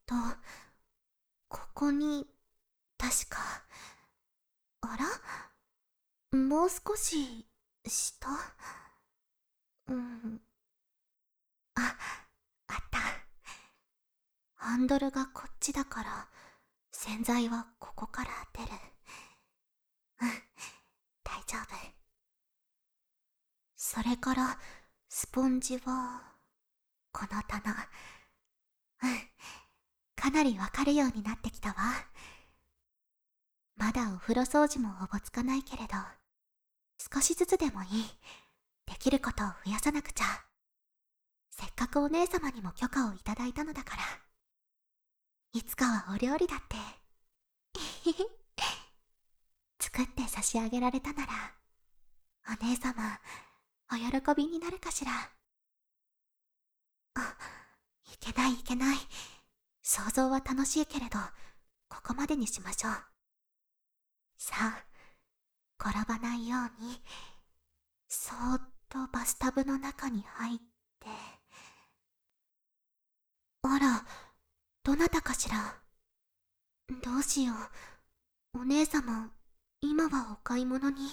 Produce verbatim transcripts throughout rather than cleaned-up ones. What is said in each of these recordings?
と、ここに、確か、あらもう少し、下うん。あ、あった。ハンドルがこっちだから、洗剤はここから出る。うん、大丈夫。それから、スポンジは、この棚。うん、かなりわかるようになってきたわ。まだお風呂掃除もおぼつかないけれど、少しずつでもいい。できることを増やさなくちゃ。せっかくお姉様にも許可をいただいたのだから。いつかはお料理だって。作って差し上げられたなら、お姉様、お喜びになるかしら。あ、いけないいけない。想像は楽しいけれど、ここまでにしましょう。さあ、転ばないように、そーっとバスタブの中に入って。あら、どなたかしら。どうしよう。お姉様、今はお買い物に。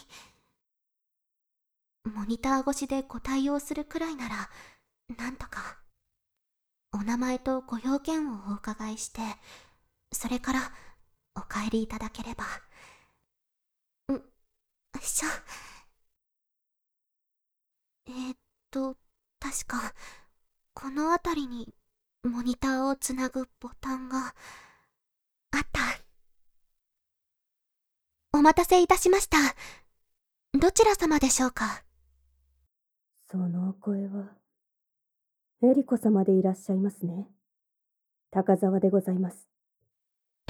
モニター越しでご対応するくらいなら、なんとか。お名前とご用件をお伺いして、それからお帰りいただければ。ん、しょ。えー、っと、確か、この辺りにモニターをつなぐボタンがあった。お待たせいたしました。どちら様でしょうか。 そのお声は、エリコ様でいらっしゃいますね。高沢でございます。 え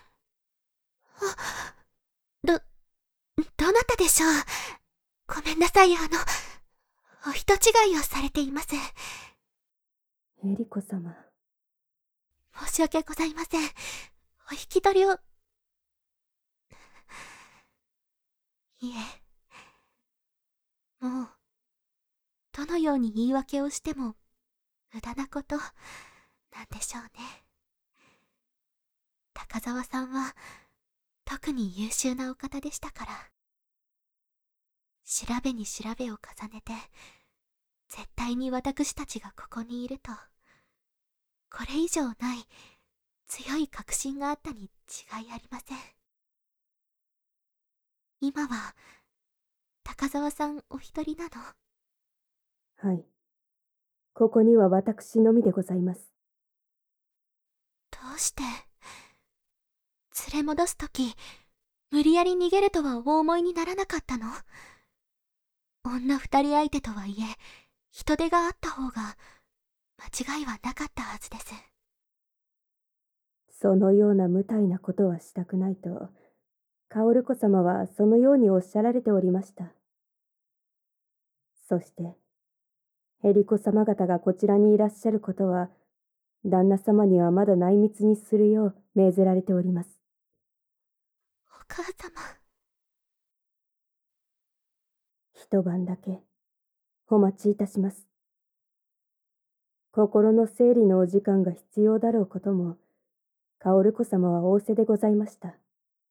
あ、ど、どなたでしょう。ごめんなさい、あの、お人違いをされています。 エリコ様。 申し訳ございません。お引き取りを。いえ、もう、どのように言い訳をしても、無駄なこと、なんでしょうね。高沢さんは、特に優秀なお方でしたから。調べに調べを重ねて、絶対に私たちがここにいると、これ以上ない強い確信があったに違いありません。今は、高沢さんお一人なの？ はい。ここには私のみでございます。 どうして？連れ戻すとき、無理やり逃げるとはお思いにならなかったの？女二人相手とはいえ、人手があった方が、間違いはなかったはずです。 そのような無体なことはしたくないと、薫子様はそのようにおっしゃられておりました。そして、エリコ様方がこちらにいらっしゃることは、旦那様にはまだ内密にするよう命ぜられております。 お母様。 一晩だけ、お待ちいたします。心の整理のお時間が必要だろうことも、薫子様は仰せでございました。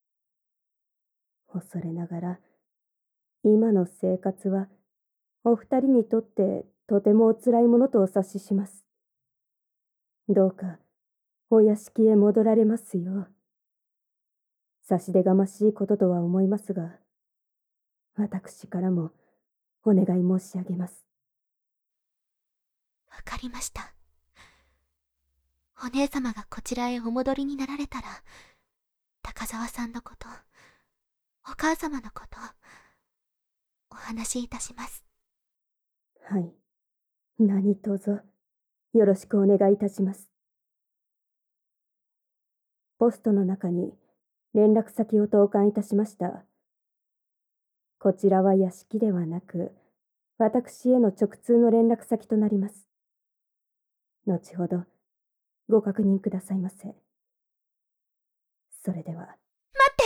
恐れながら、今の生活は、お二人にとってとてもお辛いものとお察しします。どうか、お屋敷へ戻られますよう。差し出がましいこととは思いますが、私からもお願い申し上げます。 わかりました。お姉様がこちらへお戻りになられたら、高沢さんのこと、お母様のこと、お話しいたします。 はい。何卒、よろしくお願いいたします。ポストの中に連絡先を投函いたしました。こちらは屋敷ではなく、私への直通の連絡先となります。後ほど、ご確認くださいませ。それでは。待って！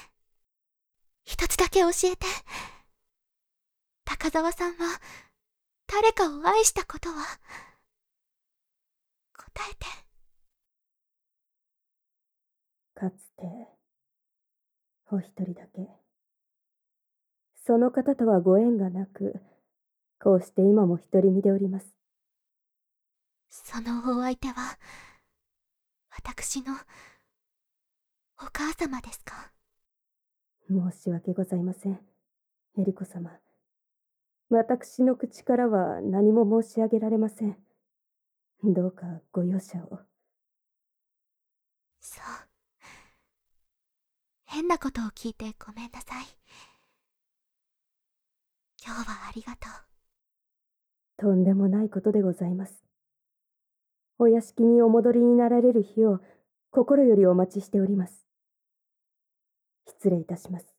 一つだけ教えて。高沢さんは、誰かを愛したことは？答えて。 かつて、お一人だけ。その方とはご縁がなく、こうして今も独り身でおります。 そのお相手は、私の、お母様ですか？ 申し訳ございません、エリコ様。私の口からは何も申し上げられません。どうかご容赦を。 そう。変なことを聞いてごめんなさい。今日はありがとう。 とんでもないことでございます。お屋敷にお戻りになられる日を心よりお待ちしております。失礼いたします。